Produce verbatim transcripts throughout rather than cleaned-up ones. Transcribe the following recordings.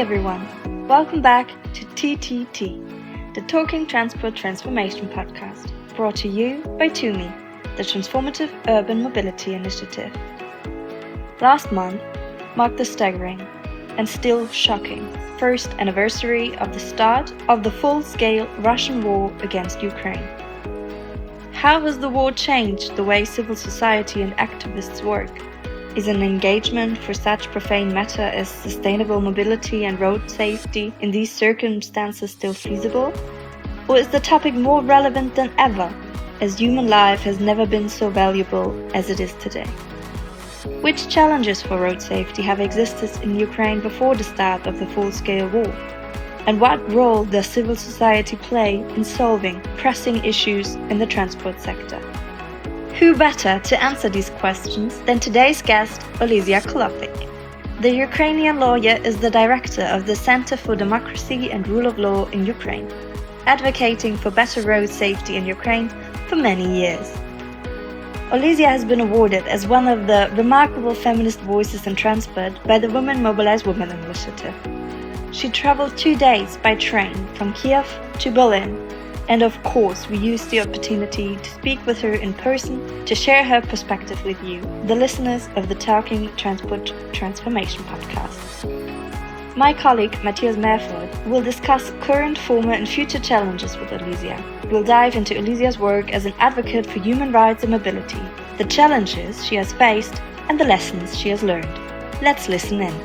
everyone, welcome back to T T T, the Talking Transport Transformation podcast, brought to you by TUMI, the Transformative Urban Mobility Initiative. Last month marked the staggering and still shocking first anniversary of the start of the full-scale Russian war against Ukraine. How has the war changed the way civil society and activists work? Is an engagement for such profane matter as sustainable mobility and road safety in these circumstances still feasible? Or is the topic more relevant than ever, as human life has never been so valuable as it is today? Which challenges for road safety have existed in Ukraine before the start of the full-scale war? And what role does civil society play in solving pressing issues in the transport sector? Who better to answer these questions than today's guest, Olesya Kolofik. The Ukrainian lawyer is the director of the Center for Democracy and Rule of Law in Ukraine, advocating for better road safety in Ukraine for many years. Olesya has been awarded as one of the remarkable feminist voices in transport by the Women Mobilize Women initiative. She traveled two days by train from Kiev to Berlin. And of course, we used the opportunity to speak with her in person to share her perspective with you, the listeners of the Talking Transport Transformation podcast. My colleague Matthias Merford will discuss current, former and future challenges with Olesya. We'll dive into Olesya's work as an advocate for human rights and mobility, the challenges she has faced and the lessons she has learned. Let's listen in.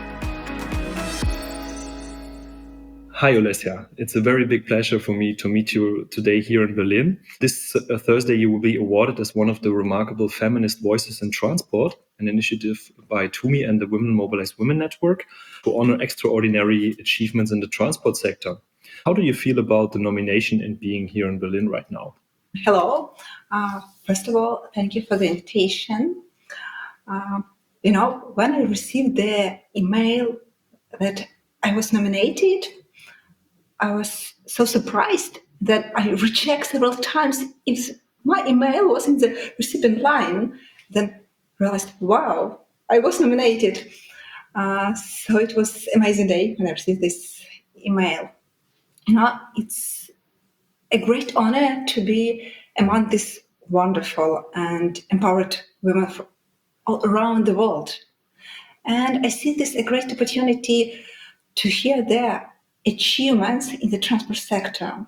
Hi, Olesya. It's a very big pleasure for me to meet you today here in Berlin. This uh, Thursday, you will be awarded as one of the remarkable feminist voices in transport, an initiative by TUMI and the Women Mobilize Women Network to honor extraordinary achievements in the transport sector. How do you feel about the nomination and being here in Berlin right now? Hello. Uh, first of all, thank you for the invitation. Uh, you know, when I received the email that I was nominated, I was so surprised that I rechecked several times if my email was in the recipient line. Then realized, wow, I was nominated. Uh, so it was an amazing day when I received this email. You know, it's a great honor to be among these wonderful and empowered women from all around the world. And I see this a great opportunity to hear their achievements in the transport sector.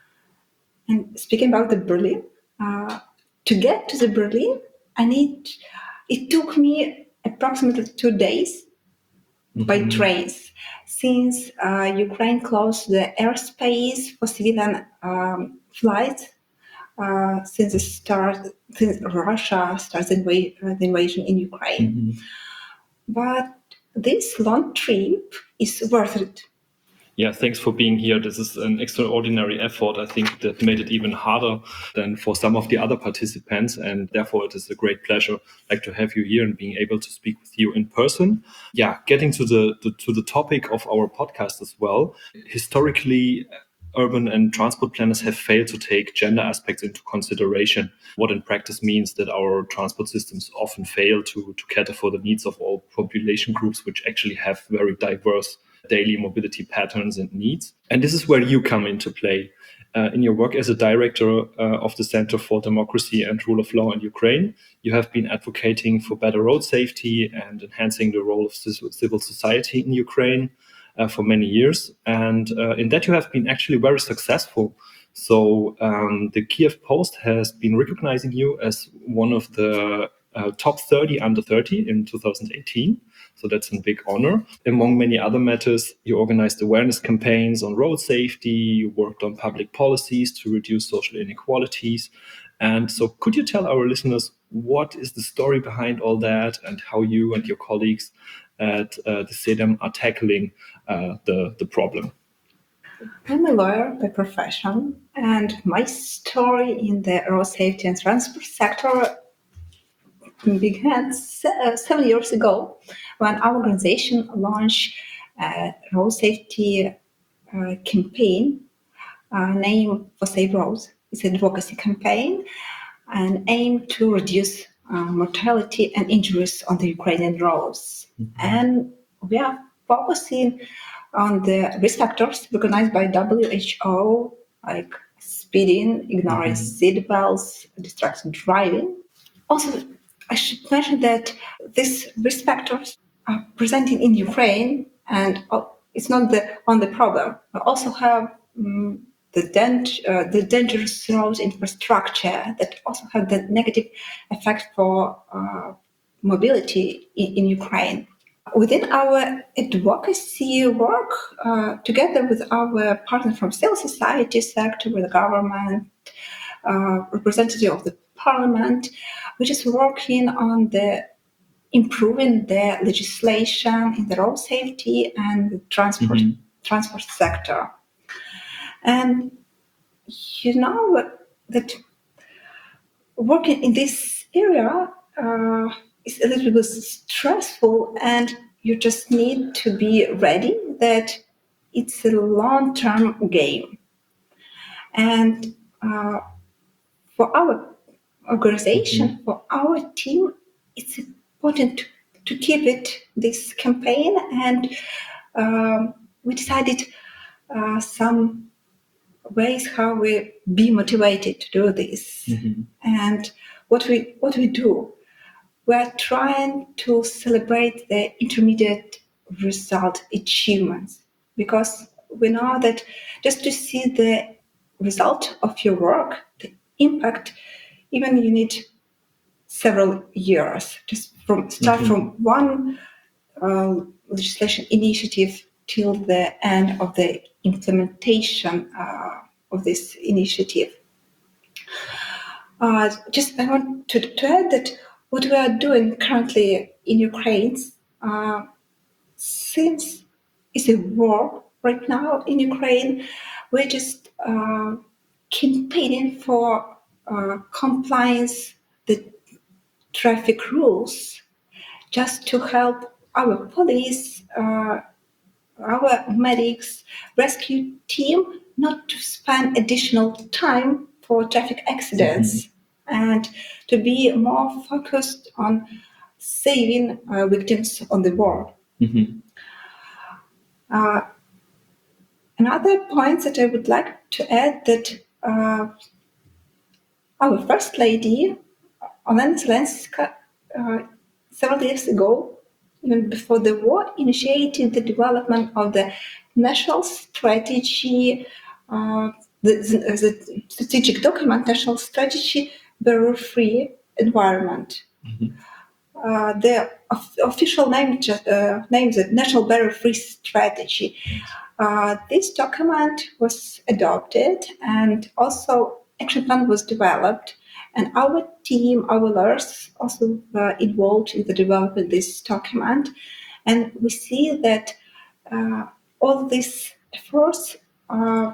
And speaking about the Berlin, uh, to get to the Berlin, I need. It took me approximately two days mm-hmm. by trains, since uh, Ukraine closed the airspace for civilian um, flights uh, since the start, since Russia started the, inv- the invasion in Ukraine. Mm-hmm. But this long trip is worth it. Yeah, thanks for being here. This is an extraordinary effort. I think that made it even harder than for some of the other participants. And therefore, it is a great pleasure like to have you here and being able to speak with you in person. Yeah, getting to the, the to the topic of our podcast as well. Historically, urban and transport planners have failed to take gender aspects into consideration, what in practice means that our transport systems often fail to, to cater for the needs of all population groups, which actually have very diverse daily mobility patterns and needs. And this is where you come into play. Uh, in your work as a director uh, of the Center for Democracy and Rule of Law in Ukraine, you have been advocating for better road safety and enhancing the role of civil society in Ukraine uh, for many years. And uh, in that you have been actually very successful. So um, the Kiev Post has been recognizing you as one of the uh, top thirty under thirty in two thousand eighteen. So that's a big honor. Among many other matters, you organized awareness campaigns on road safety, you worked on public policies to reduce social inequalities. And so could you tell our listeners what is the story behind all that and how you and your colleagues at uh, the C E D E M are tackling uh, the, the problem? I'm a lawyer by profession, and my story in the road safety and transport sector began seven years ago when our organization launched a road safety uh, campaign uh, named For Safe Roads. It's an advocacy campaign and aimed to reduce uh, mortality and injuries on the Ukrainian roads. Mm-hmm. And we are focusing on the risk factors recognized by W H O, like speeding, ignoring Mhm. seatbelts, distracted driving. Also, I should mention that these risk factors are presenting in Ukraine, and uh, it's not the only problem. We also have um, the, dang- uh, the dangerous road infrastructure that also have the negative effect for uh, mobility in, in Ukraine. Within our advocacy work, uh, together with our partners from civil society sector, with the government, uh, representative of the parliament, which is working on the improving the legislation in the road safety and the transport Mhm. transport sector. And you know that working in this area uh, is a little bit stressful, and you just need to be ready that it's a long-term game. And uh, for our organization, Mhm. for our team, it's important to, to keep it this campaign, and um, we decided uh, some ways how we be motivated to do this. Mhm. And what we what we do, we are trying to celebrate the intermediate result achievements, because we know that just to see the result of your work, the impact, even you need several years. Just from start Mhm. from one uh, legislation initiative till the end of the implementation uh, of this initiative. Uh, just I want to, to add that what we are doing currently in Ukraine, uh, since it's a war right now in Ukraine, we're just uh, campaigning for uh, compliance the traffic rules, just to help our police, uh, our medics, rescue team not to spend additional time for traffic Mhm. accidents, and to be more focused on saving uh, victims on the war. Mhm. Uh, Another point that I would like to add that uh, our first lady, Olena Zelenska, uh, several years ago, even before the war, initiated the development of the national strategy, uh, the, the, the strategic document, national strategy, barrier-free environment. Mhm. Uh, the of- official name just, uh, names it National Barrier-Free Strategy. Yes. Uh, this document was adopted, and also action plan was developed. And our team, our lawyers, also were involved in the development of this document. And we see that uh, all these efforts uh,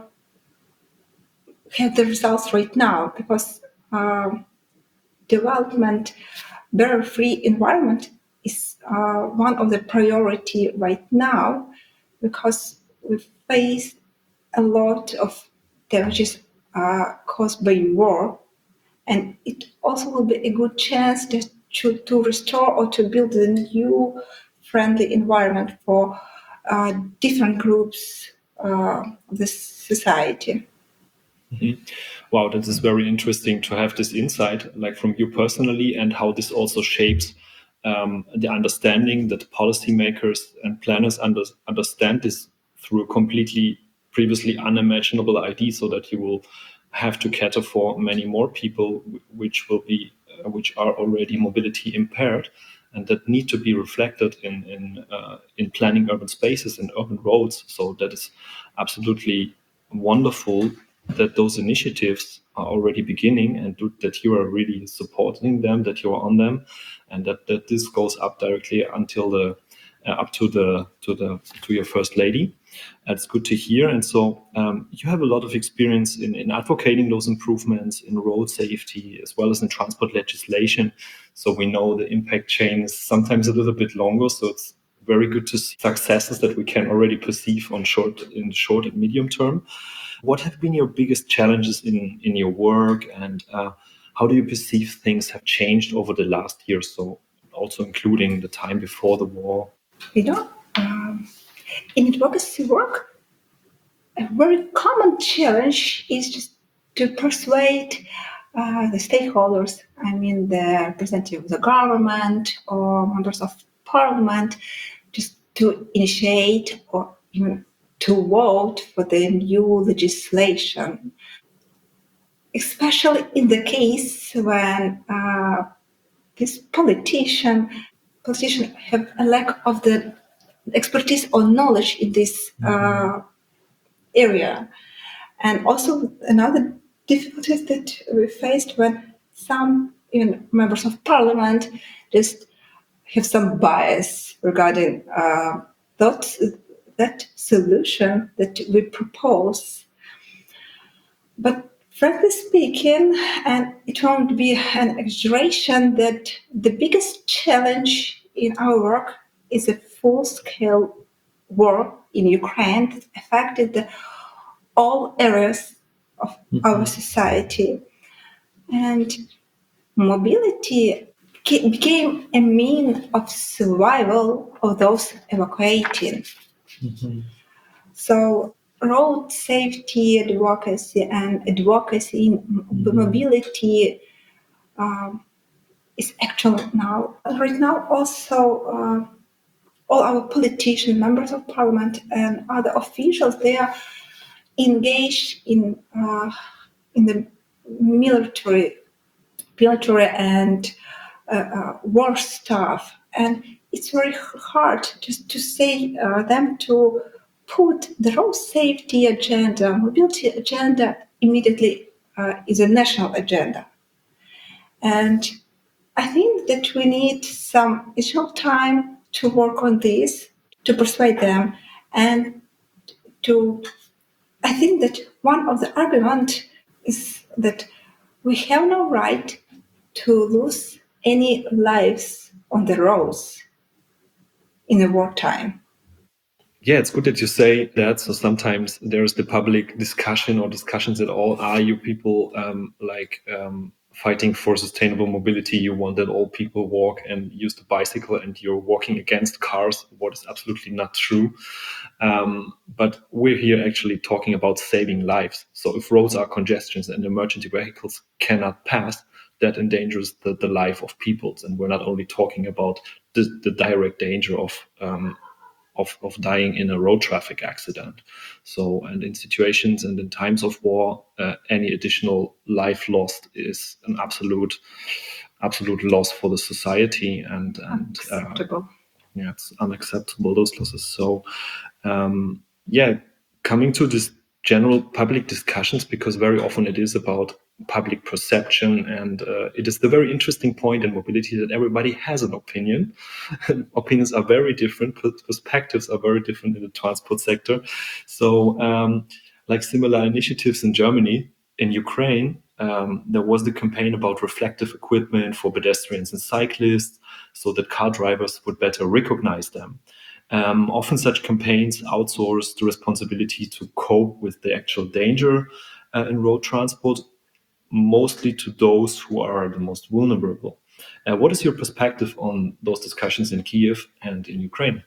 have the results right now, because um, development barrier-free environment is uh, one of the priority right now, because we face a lot of damages uh, caused by war, and it also will be a good chance just to, to restore or to build a new friendly environment for uh, different groups uh, of the society. Mhm. Wow, that is very interesting to have this insight, like from you personally, and how this also shapes um, the understanding that policymakers and planners under, understand this through a completely previously unimaginable idea, so that you will have to cater for many more people, wh- which will be, uh, which are already mobility impaired, and that need to be reflected in in uh, in planning urban spaces and urban roads. So that is absolutely wonderful that those initiatives are already beginning, and do, that you are really supporting them, that you are on them, and that, that this goes up directly until the uh, up to the to the to your first lady. That's good to hear. And so um, you have a lot of experience in, in advocating those improvements in road safety as well as in transport legislation. So we know the impact chain is sometimes a little bit longer. So it's very good to see successes that we can already perceive on short in the short and medium term. What have been your biggest challenges in, in your work, and uh, how do you perceive things have changed over the last year or so, also including the time before the war? You know, um, In advocacy work, a very common challenge is just to persuade uh, the stakeholders, I mean the representative of the government or members of parliament, just to initiate or even to vote for the new legislation, especially in the case when uh, this politician politicians have a lack of the expertise or knowledge in this uh, area. And also another difficulty that we faced when some even members of parliament just have some bias regarding uh, that, that solution that we propose. But frankly speaking, and it won't be an exaggeration, that the biggest challenge in our work is a full-scale war in Ukraine that affected the, all areas of mm-hmm. our society. And mobility became a means of survival of those evacuating. Mm-hmm. So road safety advocacy and advocacy in mm-hmm. mobility um, is actual now. Right now also uh, all our politicians, members of parliament and other officials, they are engaged in uh, in the military, military and uh, uh, war stuff. And it's very hard just to say uh, them to put the road safety agenda, mobility agenda immediately uh, is a national agenda. And I think that we need some additional time to work on this, to persuade them, and to, I think that one of the arguments is that we have no right to lose any lives on the roads in the wartime. Yeah, it's good that you say that. So sometimes there's the public discussion or discussions at all. Are you people um, like um, fighting for sustainable mobility? You want that all people walk and use the bicycle, and you're walking against cars, what is absolutely not true. Um, but we're here actually talking about saving lives. So if roads are congestions and emergency vehicles cannot pass, that endangers the, the life of peoples. And we're not only talking about the, the direct danger of um, Of, of dying in a road traffic accident. So, and in situations and in times of war, uh, any additional life lost is an absolute, absolute loss for the society, and and unacceptable. Uh, yeah, it's unacceptable, those losses. So, um, yeah, coming to this general public discussions, because very often it is about public perception, and uh, it is the very interesting point in mobility that everybody has an opinion. Opinions are very different, perspectives are very different in the transport sector. So um, like similar initiatives in Germany, in Ukraine, um, there was the campaign about reflective equipment for pedestrians and cyclists so that car drivers would better recognize them. Um, often such campaigns outsource the responsibility to cope with the actual danger uh, in road transport, mostly to those who are the most vulnerable. Uh, what is your perspective on those discussions in Kiev and in Ukraine?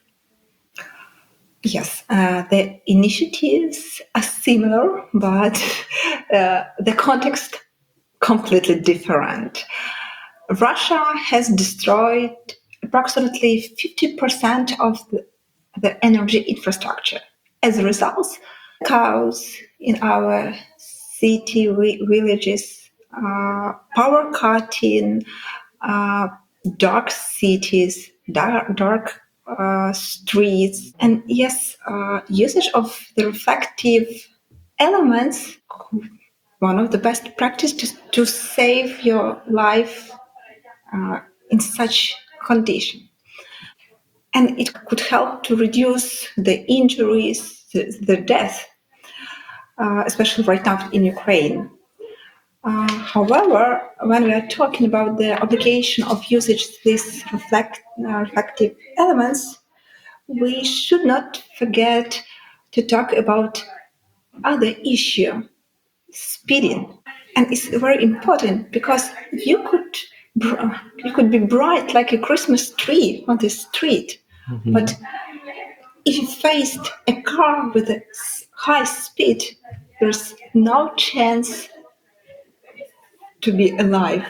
Yes, uh, the initiatives are similar, but uh, the context completely different. Russia has destroyed approximately fifty percent of the, the energy infrastructure. As a result, cows in our city villages, uh, power cutting, uh, dark cities, dark, dark uh, streets, and yes, uh, usage of the reflective elements. One of the best practices to, to save your life uh, in such condition. And it could help to reduce the injuries, the, the death, uh, especially right now in Ukraine. Uh, however, when we are talking about the obligation of usage these reflect, uh, reflective elements, we should not forget to talk about other issue, speeding. And it's very important because you could you could be bright like a Christmas tree on the street, mm-hmm. but if you faced a car with a high speed, there's no chance to be alive.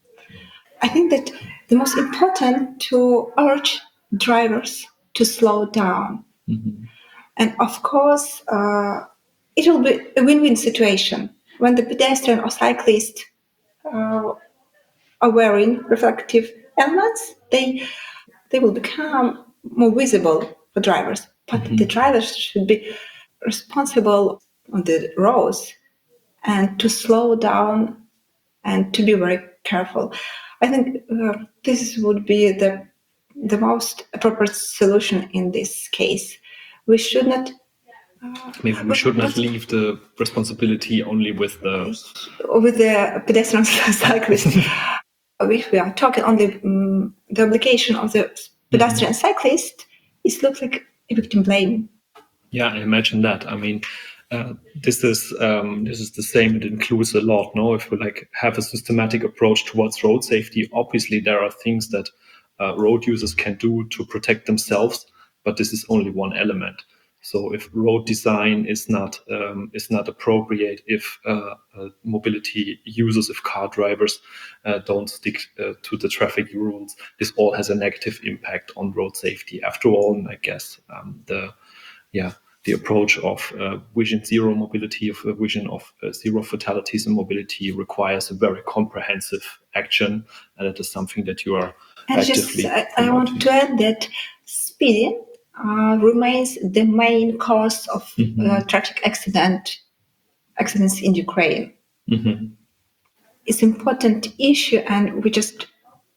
I think that the most important to urge drivers to slow down. Mm-hmm. And of course, uh, it will be a win-win situation when the pedestrian or cyclist uh, are wearing reflective helmets. They they will become more visible for drivers. But Mm-hmm. the drivers should be responsible on the roads and to slow down and to be very careful. I think uh, this would be the the most appropriate solution in this case. We should not. Uh, Maybe we should not leave the responsibility only with the with the pedestrians and cyclists. If we are talking only um, the obligation of the pedestrian mm-hmm. cyclist, it looks like a victim blame. Yeah, I imagine that. I mean, uh, this is um, this is the same. It includes a lot. No, if we like have a systematic approach towards road safety, obviously there are things that uh, road users can do to protect themselves, but this is only one element. So if road design is not um, is not appropriate, if uh, uh, mobility users, if car drivers uh, don't stick uh, to the traffic rules, this all has a negative impact on road safety. After all, I guess um, the yeah the approach of uh, vision zero mobility, of a vision of uh, zero fatalities in mobility, requires a very comprehensive action, and it is something that you are and actively. Just, I, I want to add that speeding uh, remains the main cause of mm-hmm. uh, traffic accident accidents in Ukraine. Mm-hmm. It's an important issue, and we just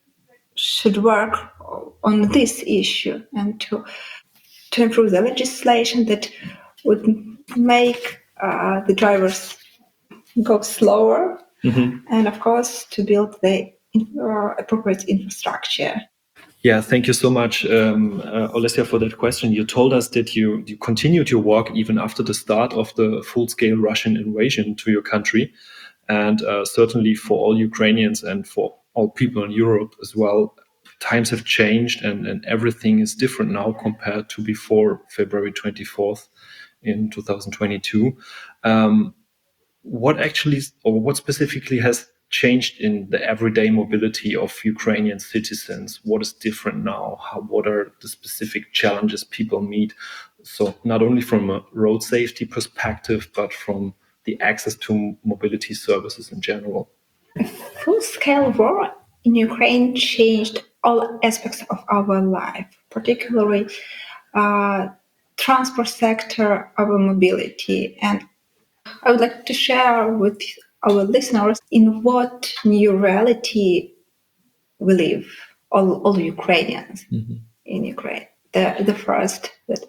should work on this issue and to to improve the legislation that would make uh, the drivers go slower, mm-hmm. and of course to build the uh, appropriate infrastructure. Yeah, thank you so much, um, uh, Olesya, for that question. You told us that you, you continued your work even after the start of the full-scale Russian invasion to your country. And uh, certainly for all Ukrainians and for all people in Europe as well, times have changed and, and everything is different now compared to before February twenty-fourth in two thousand twenty-two. Um, what actually, or what specifically has changed in the everyday mobility of Ukrainian citizens? What is different now? How, what are the specific challenges people meet? So not only from a road safety perspective, but from the access to mobility services in general. Full-scale war in Ukraine changed all aspects of our life, particularly uh, transport sector, our mobility. And I would like to share with our listeners in what new reality we live, all, all Ukrainians mm-hmm. in Ukraine. The, the first, that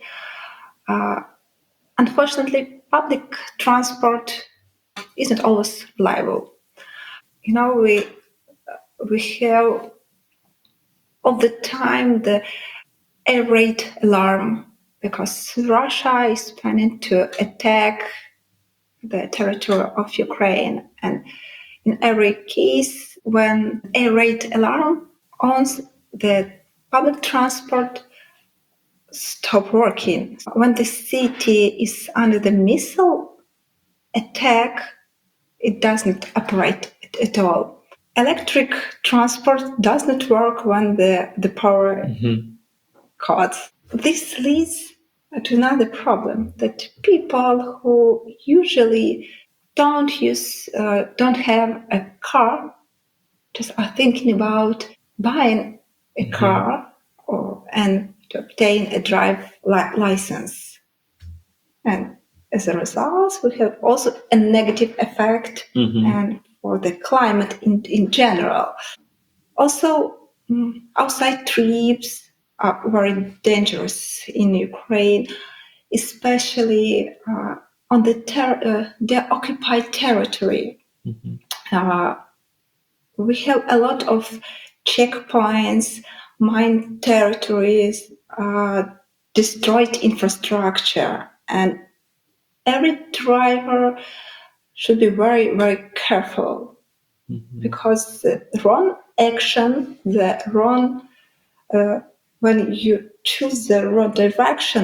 uh, unfortunately, public transport isn't always reliable. You know, we we have all the time the air raid alarm because Russia is planning to attack the territory of Ukraine. And in every case, when air raid alarm ons, the public transport stop working. When the city is under the missile attack, it doesn't operate at all. Electric transport does not work when the, the power mm-hmm. cuts. This leads to another problem, that people who usually don't use, uh, don't have a car, just are thinking about buying a mm-hmm. car or and to obtain a drive li- license. And as a result, we have also a negative effect mm-hmm. and for the climate in, in general. Also, um, outside trips are very dangerous in Ukraine, especially uh, on the, ter- uh, the occupied territory. Mm-hmm. Uh, we have a lot of checkpoints, mined territories, uh, destroyed infrastructure, and every driver should be very, very careful mm-hmm. because the wrong action, the wrong, uh, when you choose the wrong direction,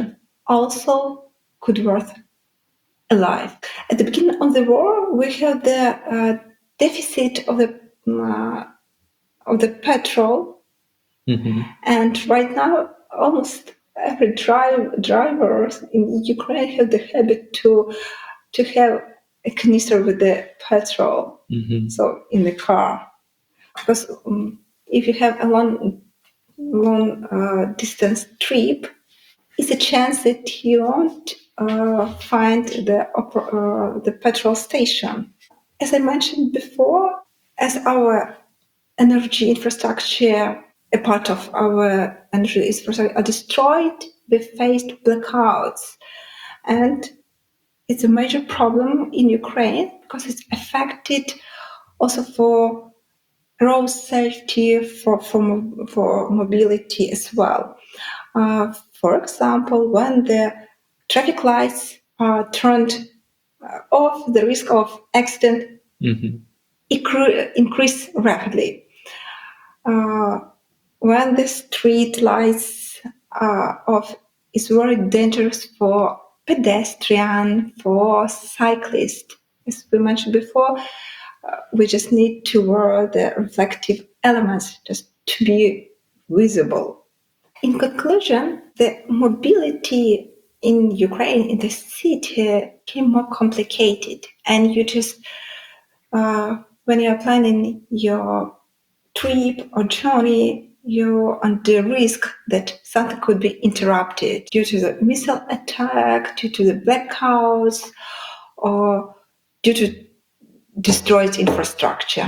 also could worth alive. At the beginning of the war, we had the uh, deficit of the uh, of the petrol, Mm-hmm. and right now almost every drive driver in Ukraine have the habit to to have a canister with the petrol, Mm-hmm. so in the car, because um, if you have a long long uh, distance trip, it's a chance that you won't uh, find the uh, the petrol station. As I mentioned before, as our energy infrastructure, a part of our energy infrastructure are destroyed, we faced blackouts, and it's a major problem in Ukraine because it's affected also for road safety, for for, for mobility as well. Uh, for example, when the traffic lights are turned uh, off, the risk of accident Mm-hmm. incre- increase rapidly. Uh, when the street lights are off, it's very dangerous for pedestrian, for cyclists. As we mentioned before, uh, we just need to wear the reflective elements just to be visible. In conclusion, the mobility in Ukraine, in the city, became more complicated. And you just, uh, when you're planning your trip or journey, you're under risk that something could be interrupted due to the missile attack, due to the blackouts, or due to destroyed infrastructure.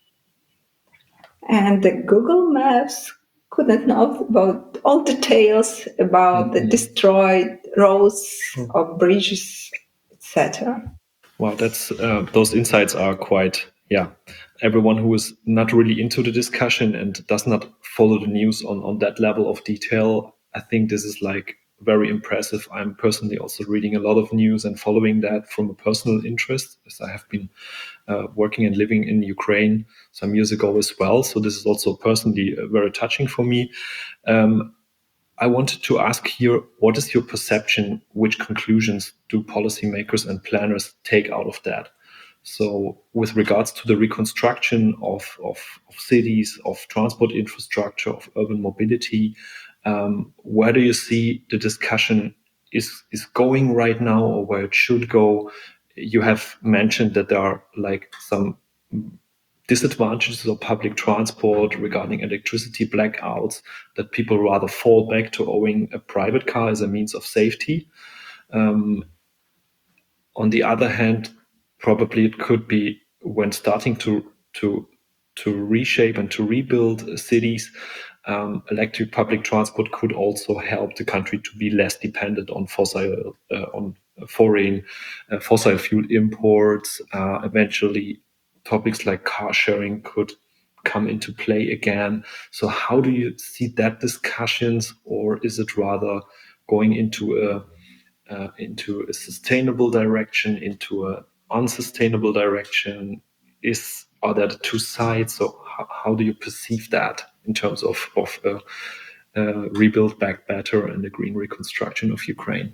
And the Google Maps couldn't know about all details about the Mhm. destroyed roads Oh. or bridges, et cetera. Wow, that's uh, those insights are quite, yeah. Everyone who is not really into the discussion and does not follow the news on, on that level of detail, I think this is like very impressive. I'm personally also reading a lot of news and following that from a personal interest, as I have been uh, working and living in Ukraine some years ago as well. So this is also personally uh, very touching for me. Um, I wanted to ask here, what is your perception? Which conclusions do policymakers and planners take out of that? So with regards to the reconstruction of, of, of cities, of transport infrastructure, of urban mobility, um, where do you see the discussion is, is going right now, or where it should go? You have mentioned that there are like some disadvantages of public transport regarding electricity blackouts, that people rather fall back to owning a private car as a means of safety. Um, on the other hand, probably it could be when starting to to to reshape and to rebuild cities, um, electric public transport could also help the country to be less dependent on fossil uh, on foreign uh, fossil fuel imports. Uh, eventually, topics like car sharing could come into play again. So, how do you see that discussions, or is it rather going into a uh, into a sustainable direction, into a unsustainable direction? Is are there the two sides? So how, how do you perceive that in terms of of uh, uh, rebuild back better and the green reconstruction of Ukraine?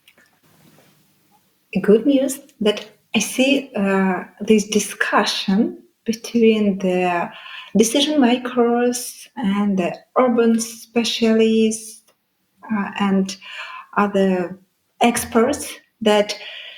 Good news that I see uh, this discussion between the decision makers and the urban specialists uh, and other experts, that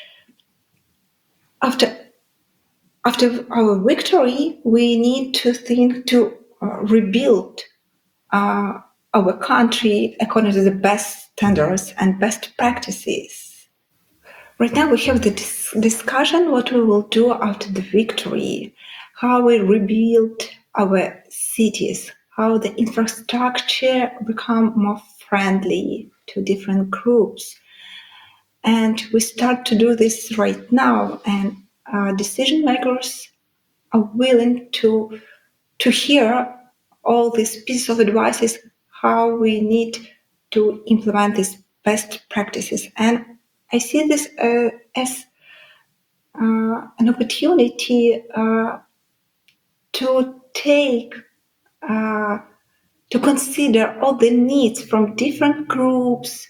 after after our victory, we need to think to uh, rebuild uh, our country according to the best standards and best practices. Right now, we have the dis- discussion what we will do after the victory, how we rebuild our cities, how the infrastructure become more friendly to different groups. And we start to do this right now, and uh, decision makers are willing to to hear all these pieces of advices how we need to implement these best practices. And I see this uh, as uh, an opportunity uh, to take uh, to consider all the needs from different groups,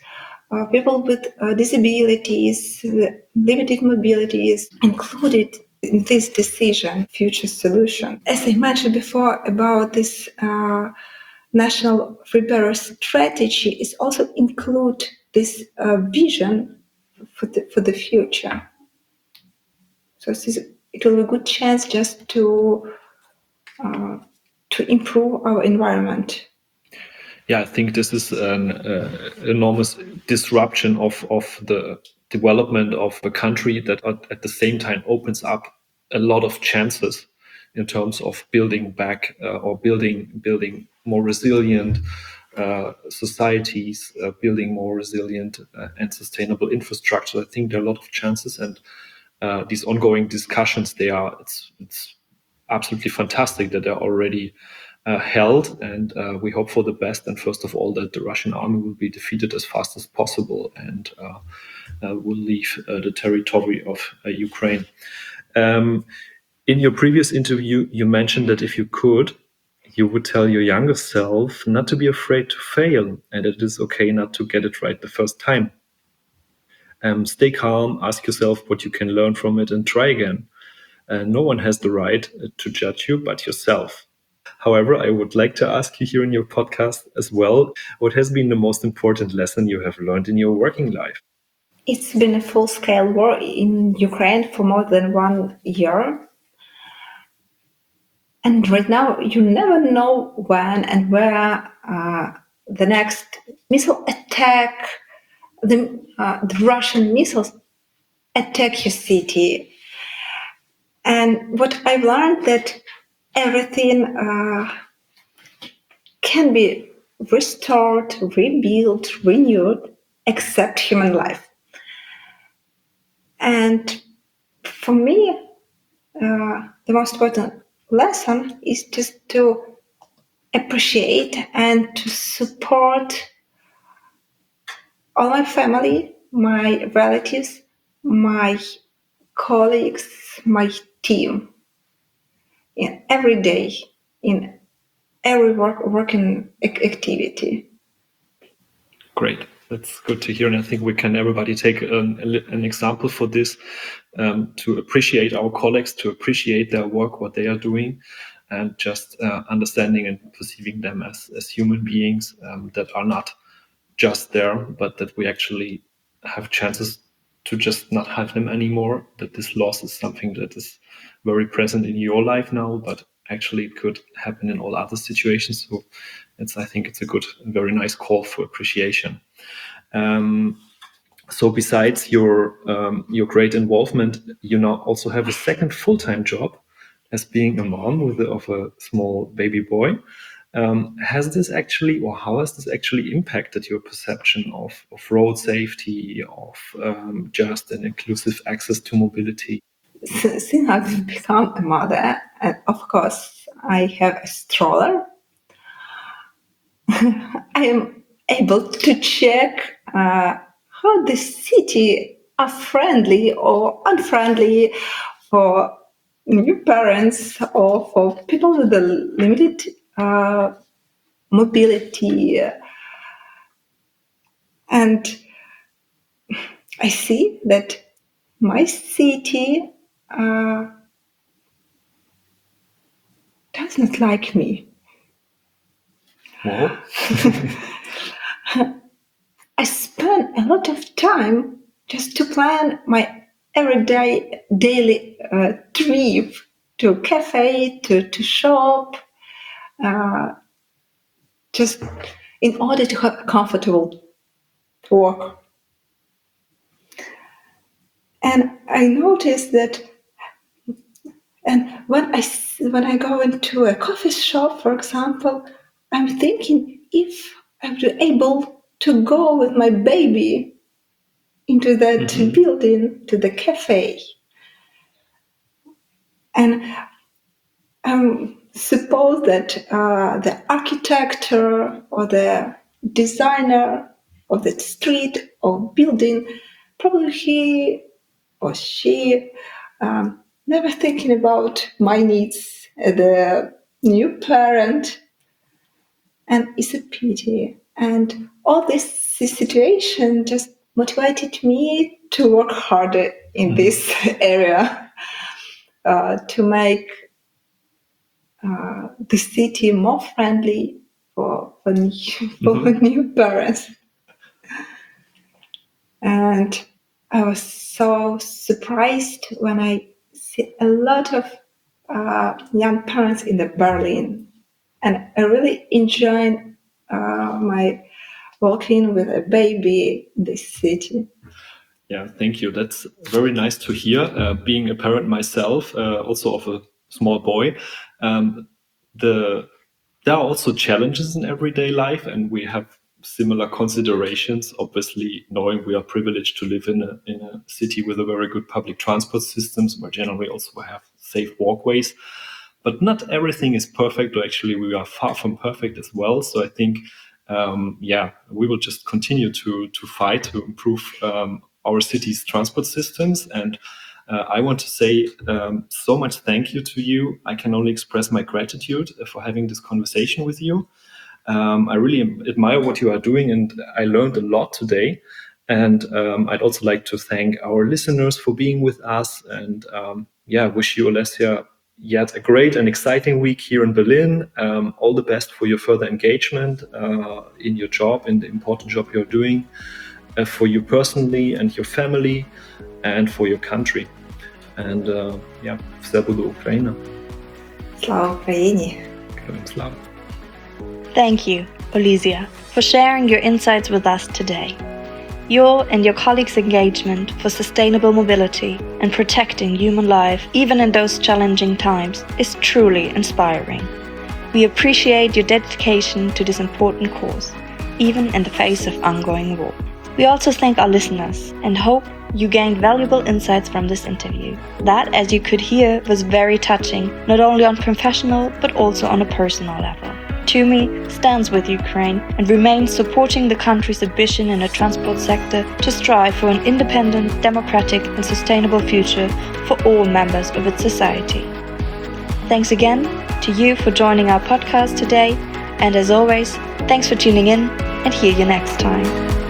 uh, people with uh, disabilities, uh, limited mobilities included in this decision, future solution. As I mentioned before about this uh, national repair strategy, is also include this uh, vision for the, for the future. So this, it will be a good chance just to uh, to improve our environment. Yeah, I think this is an uh, enormous disruption of, of the development of a country that at the same time opens up a lot of chances in terms of building back uh, or building building more resilient uh, societies, uh, building more resilient uh, and sustainable infrastructure. I think there are a lot of chances, and uh, these ongoing discussions, they are it's it's absolutely fantastic that they're already uh, held, and uh, we hope for the best. And first of all, that the Russian army will be defeated as fast as possible and uh, uh, will leave uh, the territory of uh, Ukraine. Um, in your previous interview, you mentioned that if you could, you would tell your younger self not to be afraid to fail, and it is okay not to get it right the first time. Um, stay calm, ask yourself what you can learn from it, and try again. Uh, no one has the right to judge you but yourself. However, I would like to ask you here in your podcast as well, what has been the most important lesson you have learned in your working life? It's been a full-scale war in Ukraine for more than one year. And right now, you never know when and where uh, the next missile attack, the, uh, the Russian missiles attack your city. And what I've learned that everything uh, can be restored, rebuilt, renewed, except human life. And for me, uh, the most important lesson is just to appreciate and to support all my family, my relatives, my colleagues, my team in every day, in every work working activity. Great. That's good to hear. And I think we can everybody take an, an example for this, um, to appreciate our colleagues, to appreciate their work, what they are doing, and just uh, understanding and perceiving them as, as human beings um, that are not just there, but that we actually have chances to just not have them anymore, that this loss is something that is very present in your life now, but actually it could happen in all other situations. So it's, I think it's a good, very nice call for appreciation. Um, so besides your um, your great involvement, you now also have a second full-time job as being a mom with a, of a small baby boy. Um, has this actually, or how has this actually impacted your perception of, of road safety, of um, just an inclusive access to mobility? Since I've become a mother, and of course I have a stroller, I am able to check uh, how the city are friendly or unfriendly for new parents or for people with a limited uh, mobility. And I see that my city uh, does not like me. Well, I spend a lot of time just to plan my everyday daily uh, trip to a cafe, to, to shop, uh, just in order to have a comfortable walk. And I noticed that, and when I when I go into a coffee shop, for example, I'm thinking if I would be able to go with my baby into that mm-hmm. building, to the cafe. And um, suppose that uh, the architecture or the designer of the street or building, probably he or she um, never thinking about my needs as a new parent. And it's a pity. And all this situation just motivated me to work harder in mm-hmm. this area, uh, to make uh, the city more friendly for, for, new, for mm-hmm. new parents. And I was so surprised when I see a lot of uh, young parents in the Berlin. And I really enjoyed uh, my walking with a baby in this city. Yeah, thank you. That's very nice to hear. Uh, being a parent myself, uh, also of a small boy, um, the there are also challenges in everyday life, and we have similar considerations. Obviously, knowing we are privileged to live in a in a city with a very good public transport systems, where generally also have safe walkways. But not everything is perfect, or actually we are far from perfect as well. So I think, um, yeah, we will just continue to to fight to improve um, our city's transport systems. And uh, I want to say um, so much thank you to you. I can only express my gratitude for having this conversation with you. Um, I really admire what you are doing, and I learned a lot today. And um, I'd also like to thank our listeners for being with us. And um, yeah, wish you, Alessia, yet a great and exciting week here in Berlin. Um, all the best for your further engagement uh, in your job, in the important job you're doing, uh, for you personally and your family, and for your country. And uh, yeah, все буде Україна. Слава Україні. Героям слава. Thank you, Olesya, for sharing your insights with us today. Your and your colleagues' engagement for sustainable mobility and protecting human life, even in those challenging times, is truly inspiring. We appreciate your dedication to this important cause, even in the face of ongoing war. We also thank our listeners and hope you gained valuable insights from this interview. That, as you could hear, was very touching, not only on professional but also on a personal level. TUMI stands with Ukraine and remains supporting the country's ambition in the transport sector to strive for an independent, democratic and sustainable future for all members of its society. Thanks again to you for joining our podcast today, and as always, thanks for tuning in, and hear you next time.